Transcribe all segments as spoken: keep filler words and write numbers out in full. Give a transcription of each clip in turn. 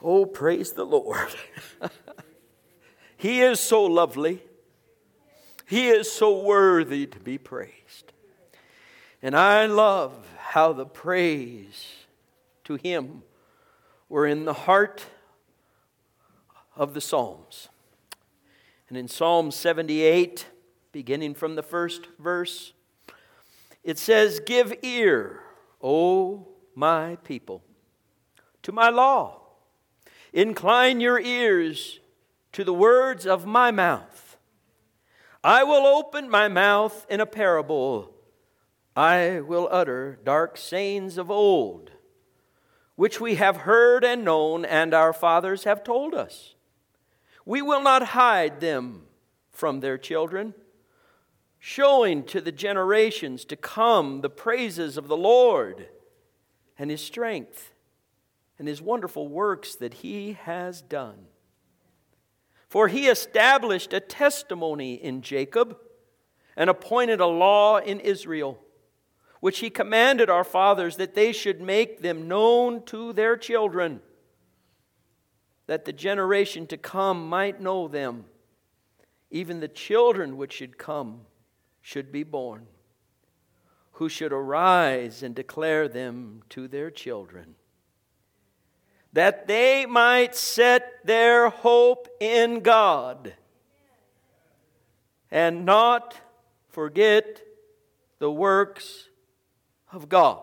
Oh, praise the Lord. He is so lovely. He is so worthy to be praised. And I love how the praise to Him were in the heart of the Psalms. And in Psalm seventy-eight, beginning from the first verse, it says, "Give ear, O my people, to my law. Incline your ears to the words of my mouth. I will open my mouth in a parable. I will utter dark sayings of old, which we have heard and known, and our fathers have told us. We will not hide them from their children, showing to the generations to come the praises of the Lord and His strength and His wonderful works that He has done. For He established a testimony in Jacob and appointed a law in Israel, which He commanded our fathers that they should make them known to their children, that the generation to come might know them, even the children which should come should be born, who should arise and declare them to their children, that they might set their hope in God and not forget the works of God."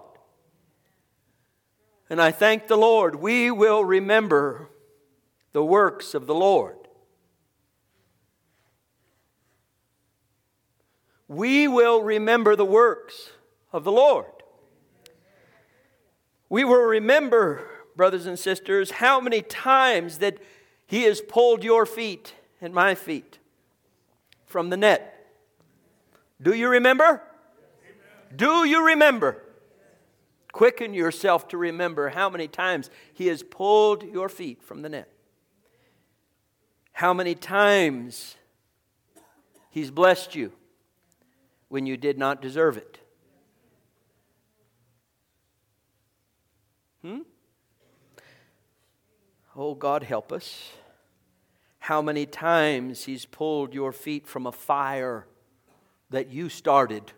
And I thank the Lord, we will remember the works of the Lord. We will remember the works of the Lord. We will remember, brothers and sisters, how many times that He has pulled your feet and my feet from the net. Do you remember? Amen. Do you remember? Quicken yourself to remember how many times He has pulled your feet from the net. How many times He's blessed you when you did not deserve it. Hmm? Oh, God help us. How many times He's pulled your feet from a fire that you started.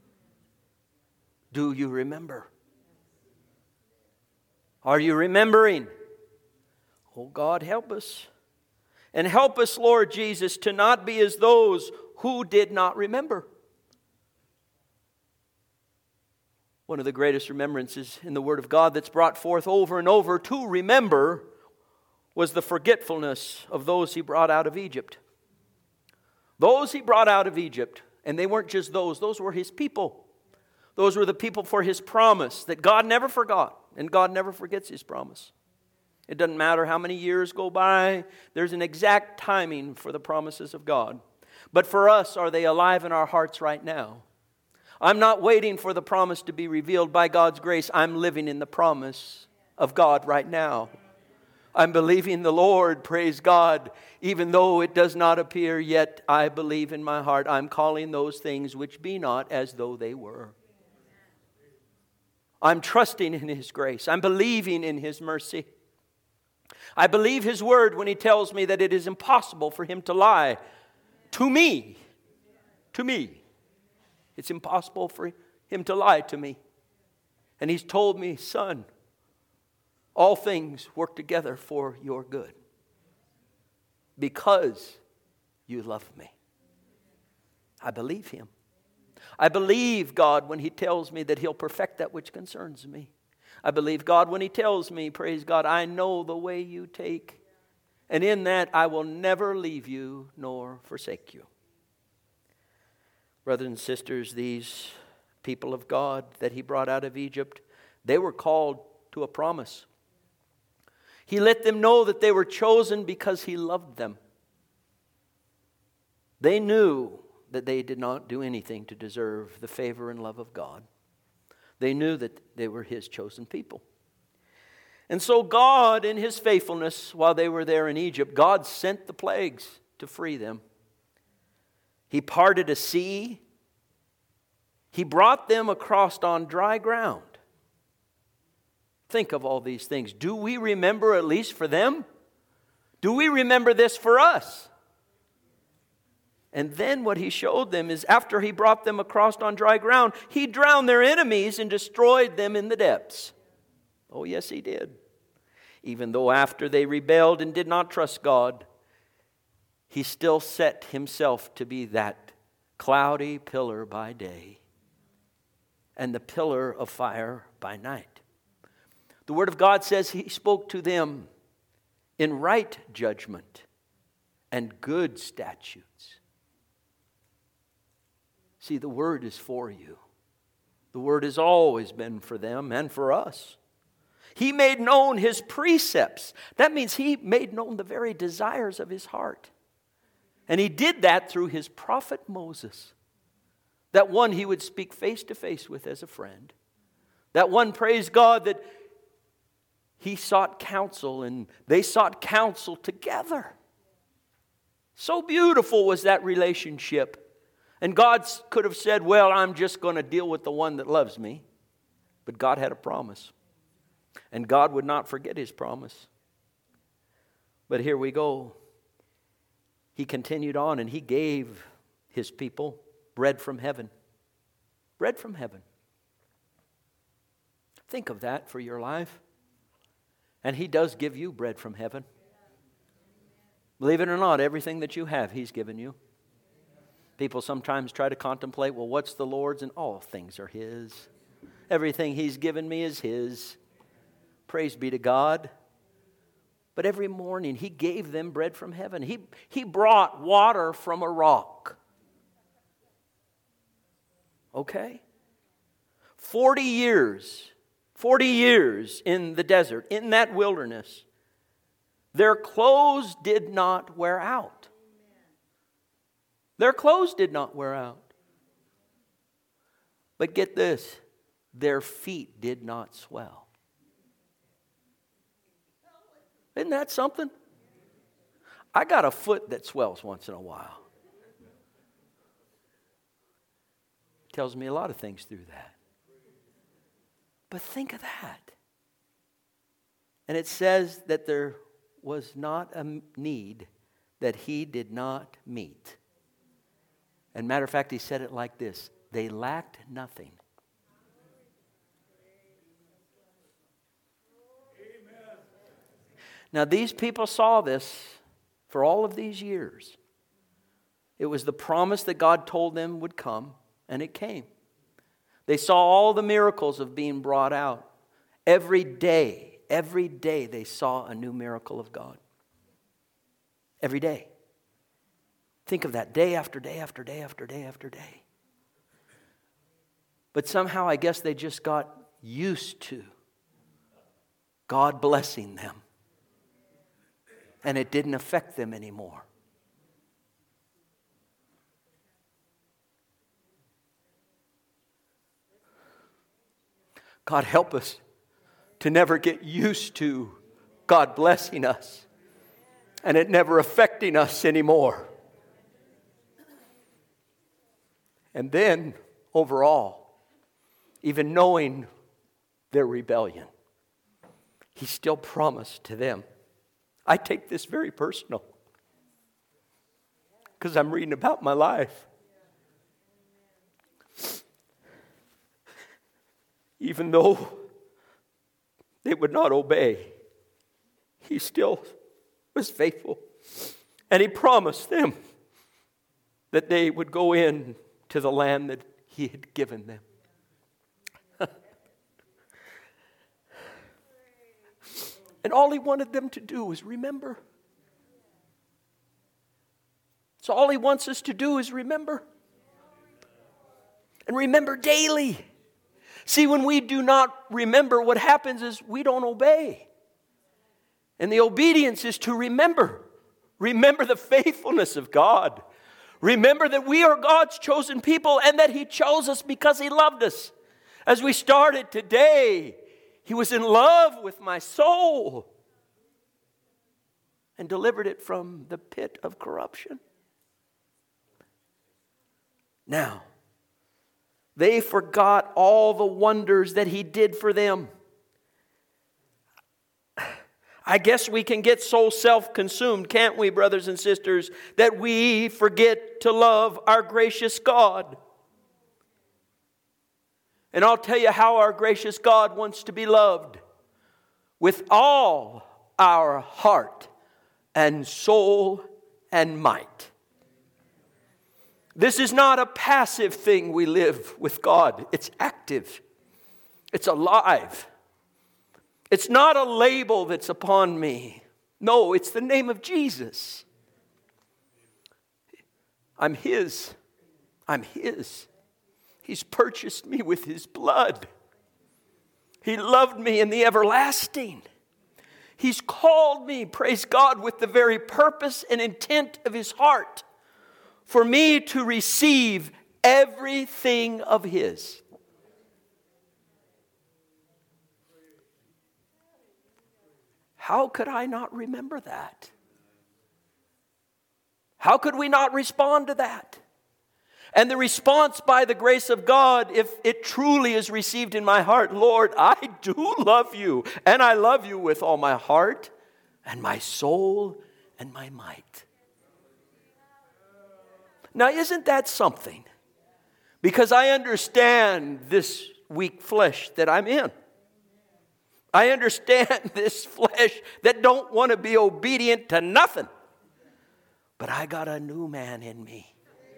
Do you remember? Are you remembering? Oh, God help us. And help us, Lord Jesus, to not be as those who did not remember. One of the greatest remembrances in the Word of God that's brought forth over and over to remember was the forgetfulness of those He brought out of Egypt. Those He brought out of Egypt, and they weren't just those, those were His people. Those were the people for His promise that God never forgot, and God never forgets His promise. It doesn't matter how many years go by, there's an exact timing for the promises of God. But for us, are they alive in our hearts right now? I'm not waiting for the promise to be revealed by God's grace. I'm living in the promise of God right now. I'm believing the Lord, praise God, even though it does not appear, yet I believe in my heart. I'm calling those things which be not as though they were. I'm trusting in His grace. I'm believing in His mercy. I believe His word when He tells me that it is impossible for Him to lie to me. To me. It's impossible for Him to lie to me. And He's told me, son, all things work together for your good because you love me. I believe Him. I believe God when He tells me that He'll perfect that which concerns me. I believe God when He tells me, praise God, I know the way you take, and in that I will never leave you nor forsake you. Brothers and sisters, these people of God that He brought out of Egypt, they were called to a promise. He let them know that they were chosen because He loved them. They knew that they did not do anything to deserve the favor and love of God. They knew that they were His chosen people. And so God, in His faithfulness, while they were there in Egypt, God sent the plagues to free them. He parted a sea. He brought them across on dry ground. Think of all these things. Do we remember at least for them? Do we remember this for us? And then what he showed them is after he brought them across on dry ground, he drowned their enemies and destroyed them in the depths. Oh, yes, he did. Even though after they rebelled and did not trust God, he still set himself to be that cloudy pillar by day and the pillar of fire by night. The Word of God says he spoke to them in right judgment and good statutes. See, the Word is for you. The Word has always been for them and for us. He made known his precepts. That means he made known the very desires of his heart. And he did that through his prophet Moses. That one he would speak face to face with as a friend. That one, praise God, that he sought counsel and they sought counsel together. So beautiful was that relationship. And God could have said, well, I'm just going to deal with the one that loves me. But God had a promise. And God would not forget his promise. But here we go. He continued on and he gave his people bread from heaven. Bread from heaven. Think of that for your life. And he does give you bread from heaven. Believe it or not, everything that you have, he's given you. People sometimes try to contemplate, well, what's the Lord's? And all things are his. Everything he's given me is his. Praise be to God. But every morning he gave them bread from heaven. He, he brought water from a rock. Okay? Forty years, forty years in the desert, in that wilderness, their clothes did not wear out. Their clothes did not wear out. But get this, their feet did not swell. Isn't that something? I got a foot that swells once in a while. Tells me a lot of things through that. But think of that. And it says that there was not a need that he did not meet. And matter of fact, he said it like this: they lacked nothing. Amen. Now these people saw this for all of these years. It was the promise that God told them would come, and it came. They saw all the miracles of being brought out. Every day, every day they saw a new miracle of God. Every day. Think of that, day after day after day after day after day. But somehow I guess they just got used to God blessing them. And it didn't affect them anymore. God help us to never get used to God blessing us and it never affecting us anymore. And then, overall, even knowing their rebellion, he still promised to them. I take this very personal because I'm reading about my life. Even though they would not obey, he still was faithful. And he promised them that they would go in to the land that he had given them. And all he wanted them to do was remember. So all he wants us to do is remember. And remember daily. See, when we do not remember, what happens is we don't obey. And the obedience is to remember. Remember the faithfulness of God. Remember that we are God's chosen people and that he chose us because he loved us. As we started today, he was in love with my soul and delivered it from the pit of corruption. Now, they forgot all the wonders that he did for them. I guess we can get so self-consumed, can't we, brothers and sisters, that we forget to love our gracious God. And I'll tell you how our gracious God wants to be loved. With all our heart and soul and might. This is not a passive thing we live with God. It's active. It's alive. It's not a label that's upon me. No, it's the name of Jesus. I'm His. I'm His. He's purchased me with His blood. He loved me in the everlasting. He's called me, praise God, with the very purpose and intent of His heart for me to receive everything of His. How could I not remember that? How could we not respond to that? And the response by the grace of God, if it truly is received in my heart, Lord, I do love you, and I love you with all my heart and my soul and my might. Now, isn't that something? Because I understand this weak flesh that I'm in. I understand this flesh that don't want to be obedient to nothing. But I got a new man in me.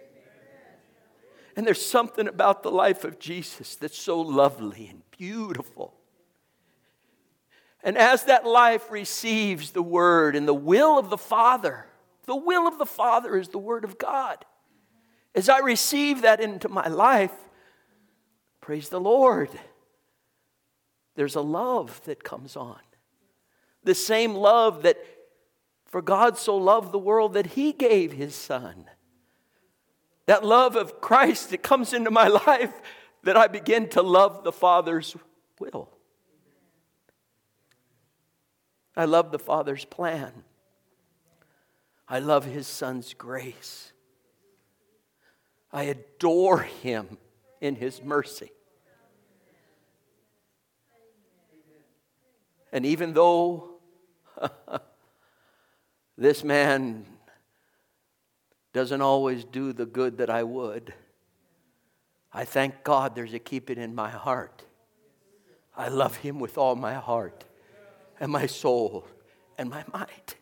And there's something about the life of Jesus that's so lovely and beautiful. And as that life receives the Word and the will of the Father, the will of the Father is the Word of God. As I receive that into my life, praise the Lord, there's a love that comes on. The same love that, for God so loved the world that He gave His Son. That love of Christ that comes into my life, that I begin to love the Father's will. I love the Father's plan. I love His Son's grace. I adore Him in His mercy. And even though this man doesn't always do the good that I would, I thank God there's a keep it in my heart. I love Him with all my heart and my soul and my might.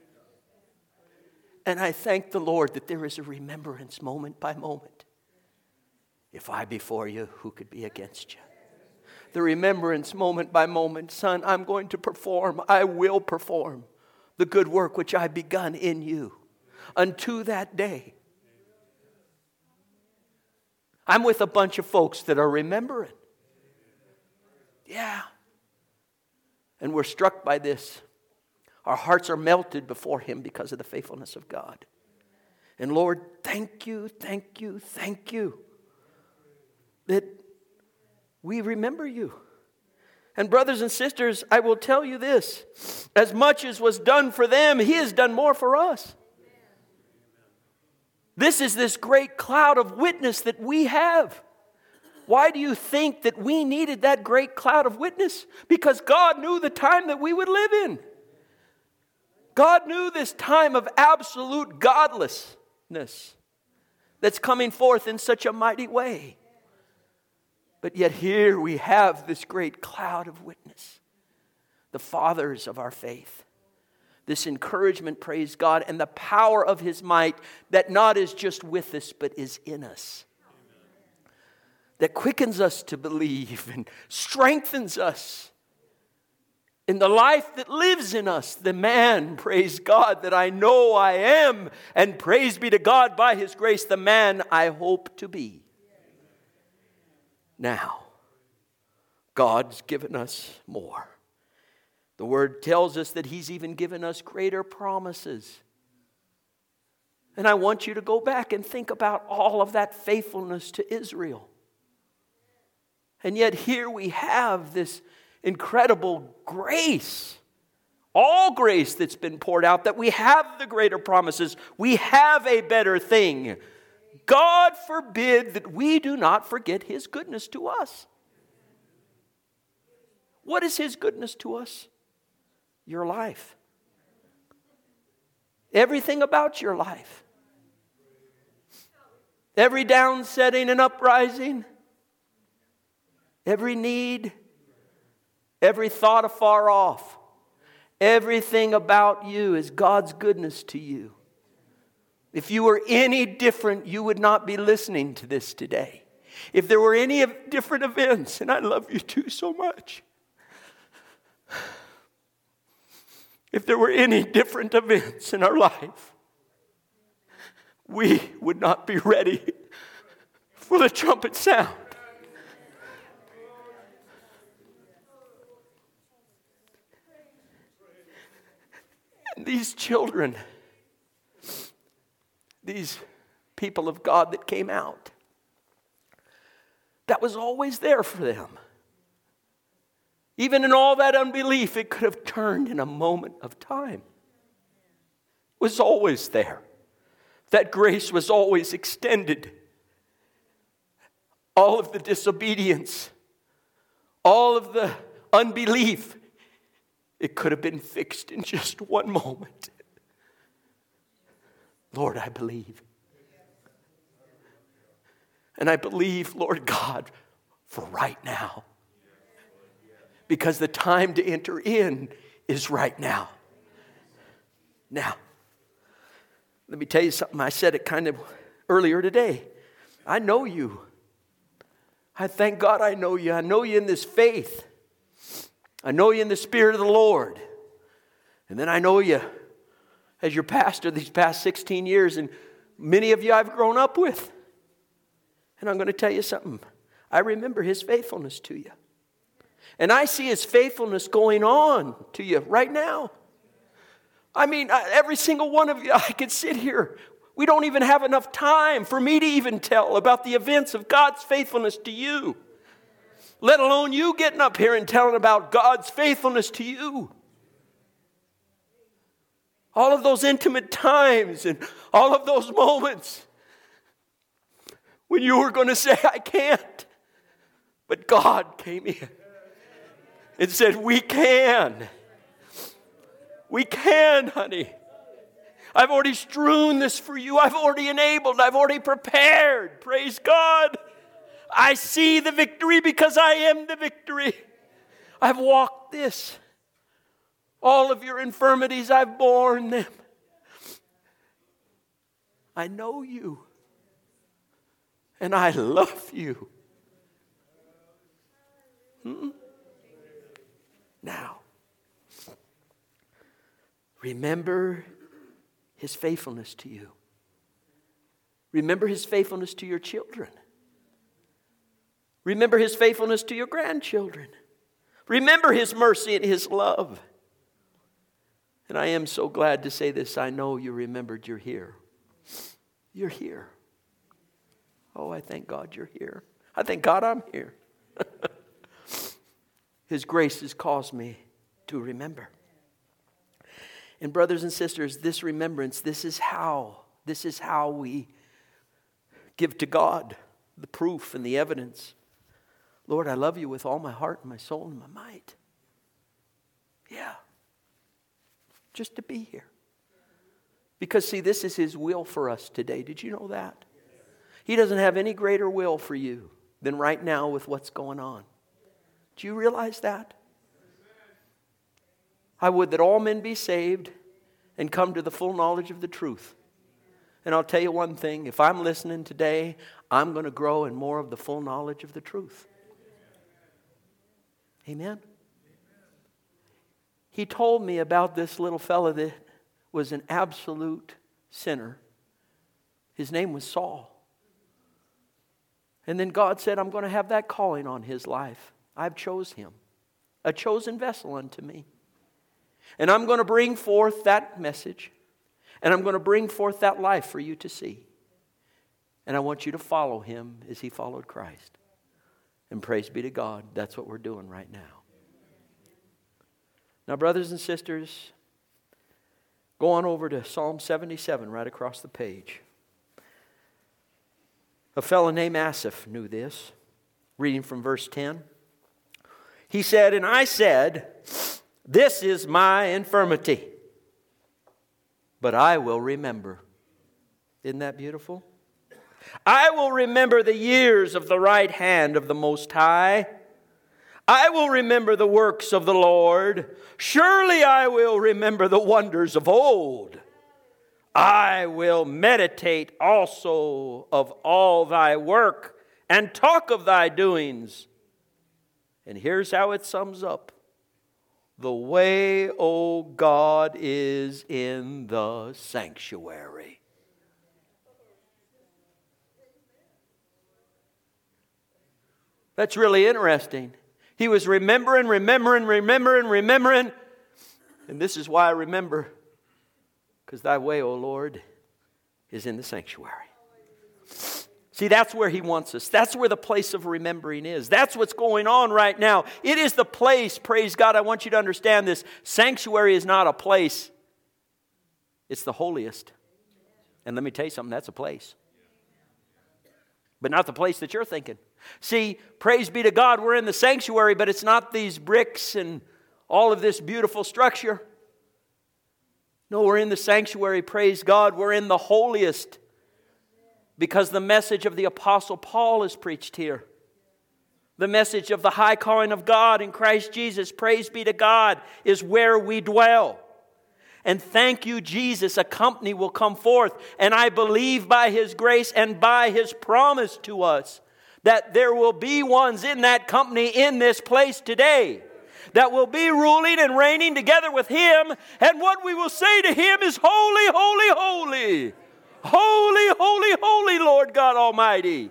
And I thank the Lord that there is a remembrance moment by moment. If I be for you, who could be against you? The remembrance moment by moment. Son, I'm going to perform. I will perform the good work which I've begun in you unto that day. I'm with a bunch of folks that are remembering. Yeah. And we're struck by this. Our hearts are melted before Him because of the faithfulness of God. And Lord, thank you, thank you, thank you that we remember you. And brothers and sisters, I will tell you this. As much as was done for them, He has done more for us. This is this great cloud of witness that we have. Why do you think that we needed that great cloud of witness? Because God knew the time that we would live in. God knew this time of absolute godlessness that's coming forth in such a mighty way. But yet here we have this great cloud of witness. The fathers of our faith. This encouragement, praise God, and the power of His might that not is just with us, but is in us. That quickens us to believe and strengthens us in the life that lives in us. The man, praise God, that I know I am, and praise be to God by His grace, the man I hope to be. Now, God's given us more. The Word tells us that He's even given us greater promises. And I want you to go back and think about all of that faithfulness to Israel. And yet here we have this incredible grace. All grace that's been poured out, that we have the greater promises. We have a better thing. God forbid that we do not forget His goodness to us. What is His goodness to us? your life. Everything about your life. Every downsetting and uprising. Every need. Every thought afar off. Everything about you is God's goodness to you. If you were any different, you would not be listening to this today. If there were any different events, and I love you too so much. If there were any different events in our life, we would not be ready for the trumpet sound. And these children, these people of God that came out, that was always there for them. Even in all that unbelief, it could have turned in a moment of time. It was always there. That grace was always extended. All of the disobedience, all of the unbelief, it could have been fixed in just one moment. Lord, I believe. And I believe, Lord God, for right now. Because the time to enter in is right now. Now, let me tell you something. I said it kind of earlier today. I know you. I thank God I know you. I know you in this faith. I know you in the Spirit of the Lord. And then I know you as your pastor these past sixteen years. And many of you I've grown up with. And I'm going to tell you something. I remember His faithfulness to you. And I see His faithfulness going on to you right now. I mean, every single one of you, I could sit here. We don't even have enough time for me to even tell about the events of God's faithfulness to you. Let alone you getting up here and telling about God's faithfulness to you. All of those intimate times and all of those moments when you were going to say, I can't. But God came in and said, we can. We can, honey. I've already strewn this for you. I've already enabled. I've already prepared. Praise God. I see the victory because I am the victory. I've walked this. All of your infirmities, I've borne them. I know you. And I love you. Hmm? Now, remember His faithfulness to you. Remember His faithfulness to your children. Remember His faithfulness to your grandchildren. Remember His mercy and His love. And I am so glad to say this. I know you remembered you're here. You're here. Oh, I thank God you're here. I thank God I'm here. His grace has caused me to remember. And brothers and sisters, this remembrance, this is how, this is how we give to God the proof and the evidence. Lord, I love you with all my heart and my soul and my might. Yeah. Just to be here. Because see, this is His will for us today. Did you know that? He doesn't have any greater will for you than right now with what's going on. Do you realize that? I would that all men be saved and come to the full knowledge of the truth. And I'll tell you one thing. If I'm listening today, I'm going to grow in more of the full knowledge of the truth. Amen? He told me about this little fella that was an absolute sinner. His name was Saul. And then God said, I'm going to have that calling on his life. I've chose him, a chosen vessel unto me. And I'm going to bring forth that message. And I'm going to bring forth that life for you to see. And I want you to follow him as he followed Christ. And praise be to God, that's what we're doing right now. Now, brothers and sisters, go on over to Psalm seventy-seven, right across the page. A fellow named Asaph knew this. Reading from verse ten. He said, and I said, This is my infirmity, but I will remember. Isn't that beautiful? I will remember the years of the right hand of the Most High. I will remember the works of the Lord. Surely I will remember the wonders of old. I will meditate also of all thy work and talk of thy doings. And here's how it sums up. The way, O God, is in the sanctuary. That's really interesting. He was remembering, remembering, remembering, remembering. And this is why I remember. Because thy way, O Lord, is in the sanctuary. See, that's where he wants us. That's where the place of remembering is. That's what's going on right now. It is the place, praise God, I want you to understand this. Sanctuary is not a place. It's the holiest. And let me tell you something, that's a place. But not the place that you're thinking. See, praise be to God, we're in the sanctuary, but it's not these bricks and all of this beautiful structure. No, we're in the sanctuary, praise God. We're in the holiest. Because the message of the Apostle Paul is preached here. The message of the high calling of God in Christ Jesus, praise be to God, is where we dwell. And thank you, Jesus, a company will come forth. And I believe by His grace and by His promise to us that there will be ones in that company in this place today that will be ruling and reigning together with Him. And what we will say to Him is, holy, holy, holy. Holy, holy, holy Lord God Almighty.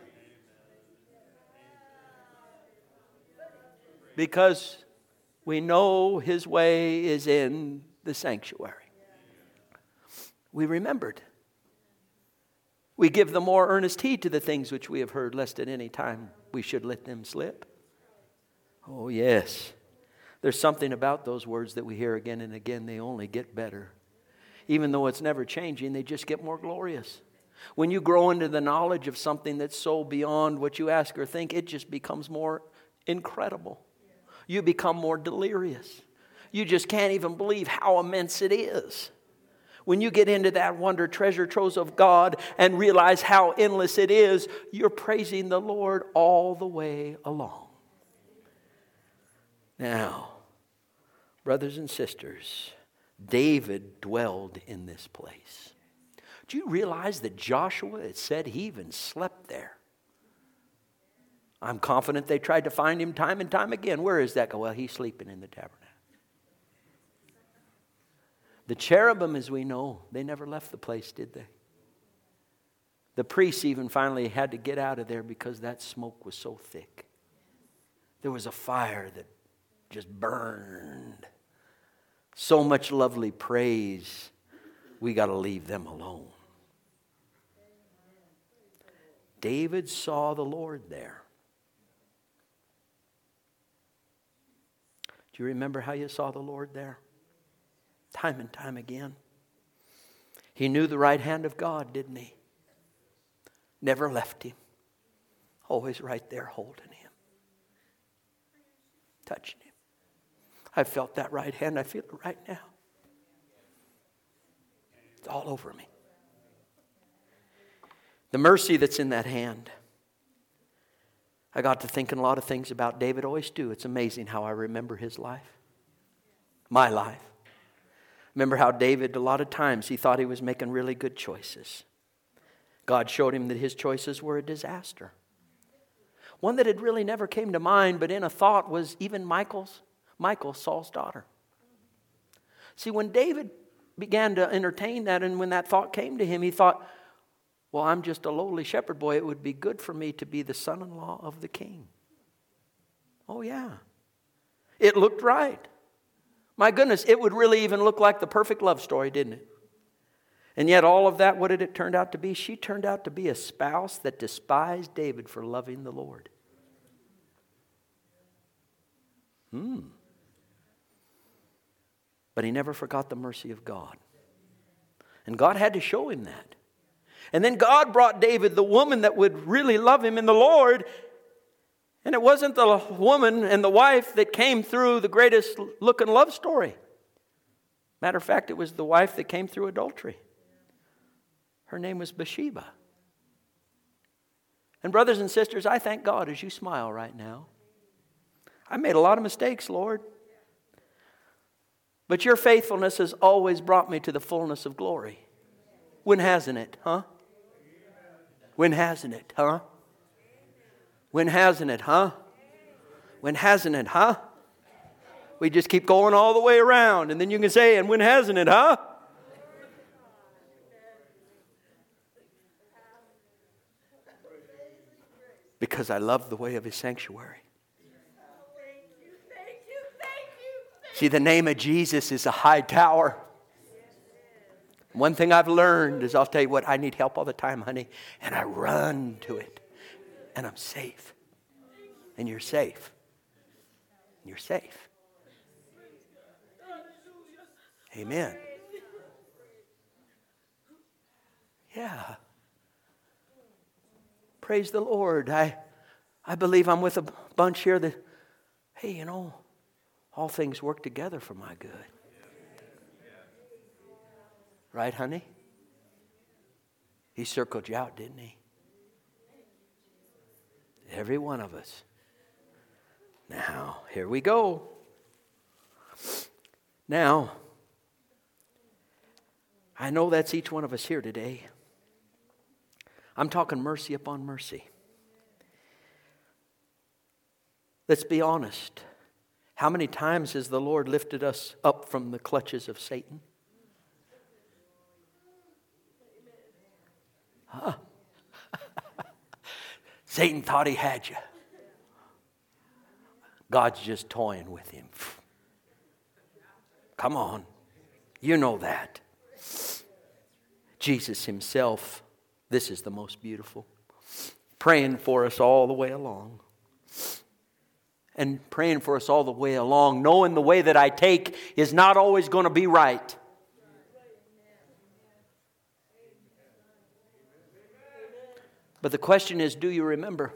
Because we know His way is in the sanctuary. We remembered. We give the more earnest heed to the things which we have heard, lest at any time we should let them slip. Oh yes. There's something about those words that we hear again and again. They only get better. Even though it's never changing, they just get more glorious. When you grow into the knowledge of something that's so beyond what you ask or think, it just becomes more incredible. You become more delirious. You just can't even believe how immense it is. When you get into that wonder treasure troves of God and realize how endless it is, you're praising the Lord all the way along. Now, brothers and sisters, David dwelled in this place. Do you realize that Joshua, it said he even slept there? I'm confident they tried to find him time and time again. Where is that? Well, he's sleeping in the tabernacle. The cherubim, as we know, they never left the place, did they? The priests even finally had to get out of there because that smoke was so thick. There was a fire that just burned. So much lovely praise, we got to leave them alone. David saw the Lord there. Do you remember how you saw the Lord there? Time and time again. He knew the right hand of God, didn't he? Never left him. Always right there holding him. Touching him. I felt that right hand. I feel it right now. It's all over me. The mercy that's in that hand. I got to thinking a lot of things about David. Always do. It's amazing how I remember his life. My life. Remember how David, a lot of times, he thought he was making really good choices. God showed him that his choices were a disaster. One that had really never came to mind, but in a thought, was even Michal's, Michal, Saul's daughter. See, when David began to entertain that, and when that thought came to him, he thought, well, I'm just a lowly shepherd boy. It would be good for me to be the son-in-law of the king. Oh, yeah. It looked right. My goodness, it would really even look like the perfect love story, didn't it? And yet all of that, what did it turn out to be? She turned out to be a spouse that despised David for loving the Lord. Hmm. But he never forgot the mercy of God. And God had to show him that. And then God brought David the woman that would really love him in the Lord. And it wasn't the woman and the wife that came through the greatest looking love story. Matter of fact, it was the wife that came through adultery. Her name was Bathsheba. And brothers and sisters, I thank God as you smile right now. I made a lot of mistakes, Lord. But your faithfulness has always brought me to the fullness of glory. When hasn't it, huh? When hasn't it, huh? When hasn't it, huh? When hasn't it, huh? We just keep going all the way around, and then you can say, and when hasn't it, huh? Because I love the way of His sanctuary. See, the name of Jesus is a high tower. One thing I've learned is, I'll tell you what, I need help all the time, honey, and I run to it, and I'm safe. And you're safe. You're safe. Amen. Yeah. Praise the Lord. I, I believe I'm with a bunch here that, hey, you know, all things work together for my good. Right, honey? He circled you out, didn't He? Every one of us. Now, here we go. Now, I know that's each one of us here today. I'm talking mercy upon mercy. Let's be honest. How many times has the Lord lifted us up from the clutches of Satan? Huh? Satan thought he had you. God's just toying with him. Come on. You know that. Jesus Himself, this is the most beautiful, praying for us all the way along. And praying for us all the way along, knowing the way that I take is not always going to be right. But the question is, do you remember?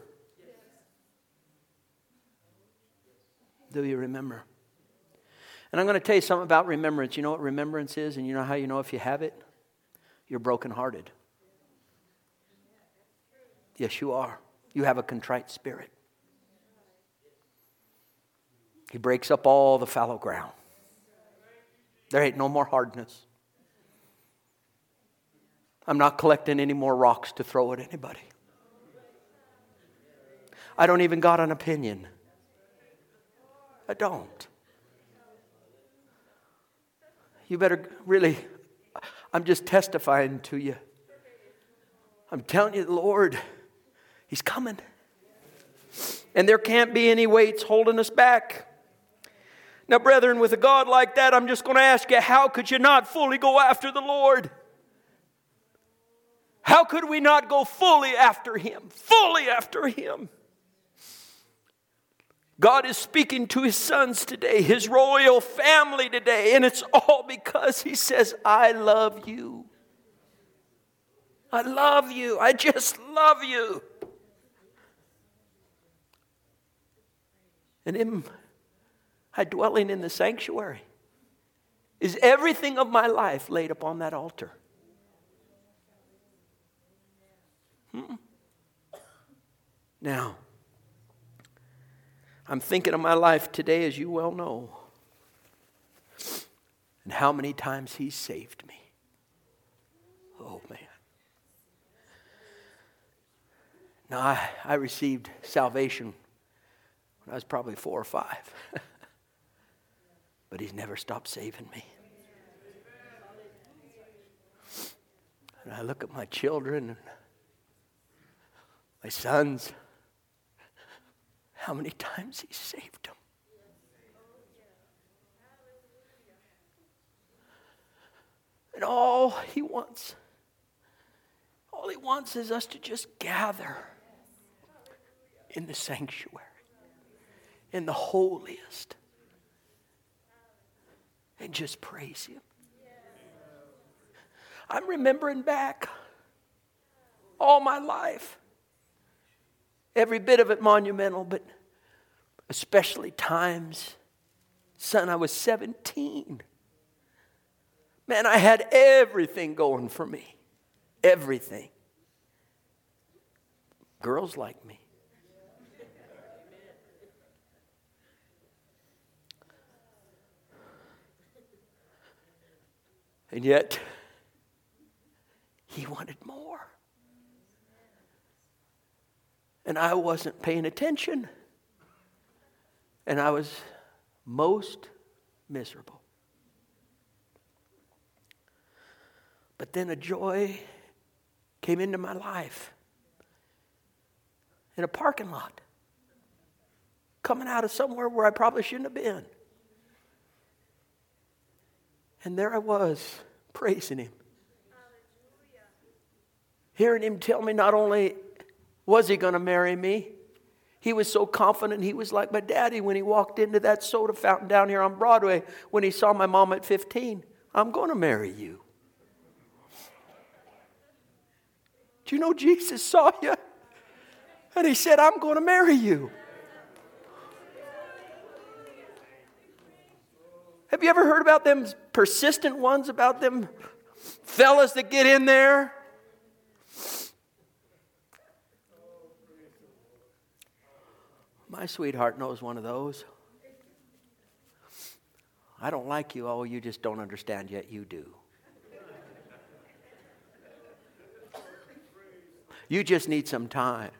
Do you remember? And I'm going to tell you something about remembrance. You know what remembrance is? And you know how you know if you have it? You're brokenhearted. Yes, you are. You have a contrite spirit. He breaks up all the fallow ground. There ain't no more hardness. I'm not collecting any more rocks to throw at anybody. I don't even got an opinion. I don't. You better really, I'm just testifying to you. I'm telling you, the Lord, He's coming. And there can't be any weights holding us back. Now, brethren, with a God like that, I'm just going to ask you, how could you not fully go after the Lord? How could we not go fully after Him? Fully after Him. God is speaking to His sons today, His royal family today, and it's all because He says, I love you. I love you. I just love you. And Him, I dwelling in the sanctuary, is everything of my life laid upon that altar. Hmm. Now, I'm thinking of my life today, as you well know, and how many times He's saved me. Oh, man. Now, I, I received salvation when I was probably four or five. But He's never stopped saving me. And I look at my children and my sons. How many times He saved them. And all He wants, all He wants is us to just gather in the sanctuary, in the holiest, and just praise Him. I'm remembering back all my life. Every bit of it monumental, but Especially times, son, I was seventeen. Man, I had everything going for me. Everything. Girls like me. And yet, he wanted more. And I wasn't paying attention. And I was most miserable. But then a joy came into my life in a parking lot, coming out of somewhere where I probably shouldn't have been. And there I was, praising him. Hearing him tell me not only was he going to marry me, he was so confident. He was like my daddy when he walked into that soda fountain down here on Broadway when he saw my mom at fifteen. I'm going to marry you. Do you know Jesus saw you? And he said, I'm going to marry you. Have you ever heard about them persistent ones, about them fellas that get in there? My sweetheart knows one of those. I don't like you. Oh, you just don't understand yet. You do. You just need some time.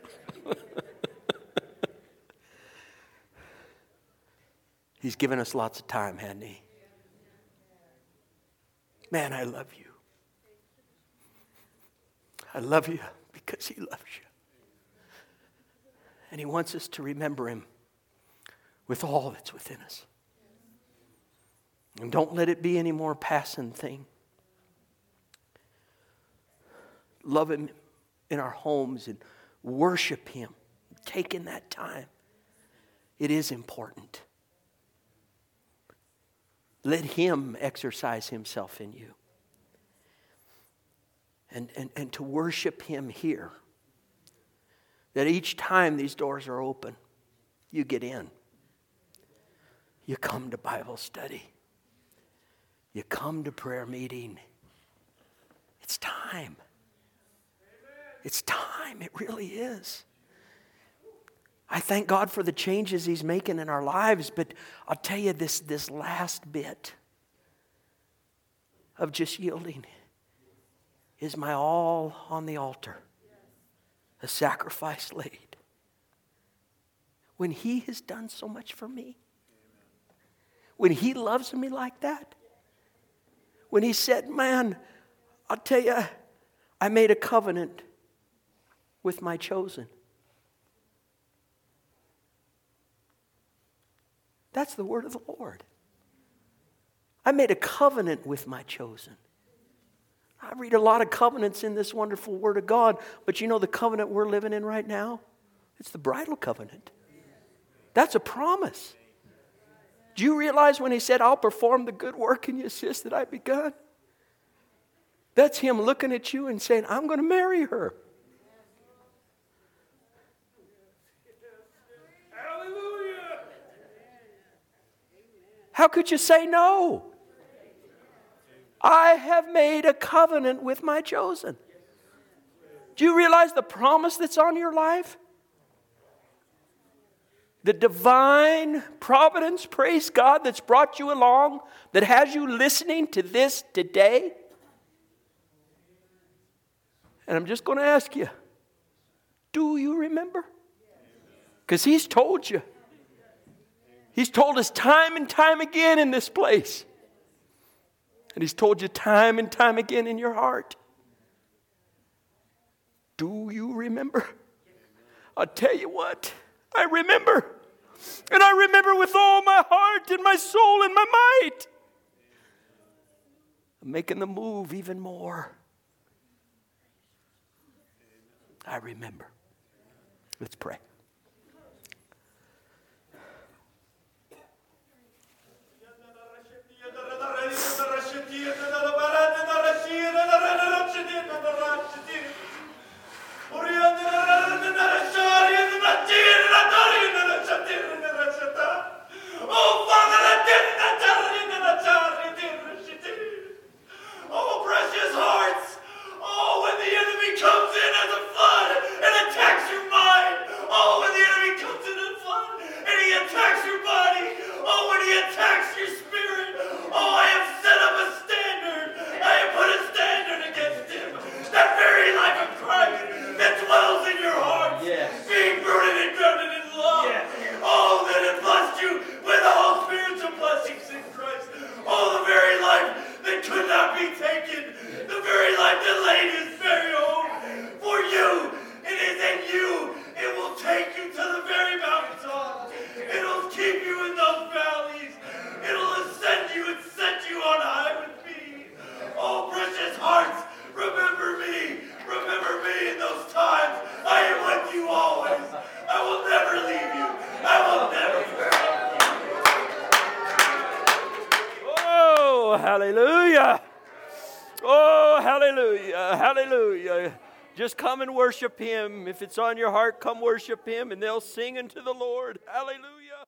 He's given us lots of time, hasn't he? Man, I love you. I love you because he loves you. And he wants us to remember him with all that's within us. And don't let it be any more passing thing. Love him in our homes and worship him. Taking that time. It is important. Let him exercise himself in you. And, and, and to worship him here. That each time these doors are open, you get in. You come to Bible study. You come to prayer meeting. It's time. It's time. It really is. I thank God for the changes he's making in our lives, but I'll tell you this, this last bit of just yielding is my all on the altar. A sacrifice laid. When he has done so much for me. When he loves me like that. When he said, man, I'll tell you, I made a covenant with my chosen. That's the word of the Lord. I made a covenant with my chosen. I read a lot of covenants in this wonderful Word of God, but you know the covenant we're living in right now? It's the bridal covenant. That's a promise. Do you realize when he said, I'll perform the good work in your sis that I've begun? That's him looking at you and saying, I'm going to marry her. Hallelujah. How could you say no? I have made a covenant with my chosen. Do you realize the promise that's on your life? The divine providence, praise God, that's brought you along, that has you listening to this today. And I'm just going to ask you, do you remember? Because he's told you. He's told us time and time again in this place. And he's told you time and time again in your heart. Do you remember? I'll tell you what, I remember. And I remember with all my heart and my soul and my might. I'm making the move even more. I remember. Let's pray. hallelujah, hallelujah. Just come and worship Him. If it's on your heart, come worship Him, and they'll sing unto the Lord. Hallelujah.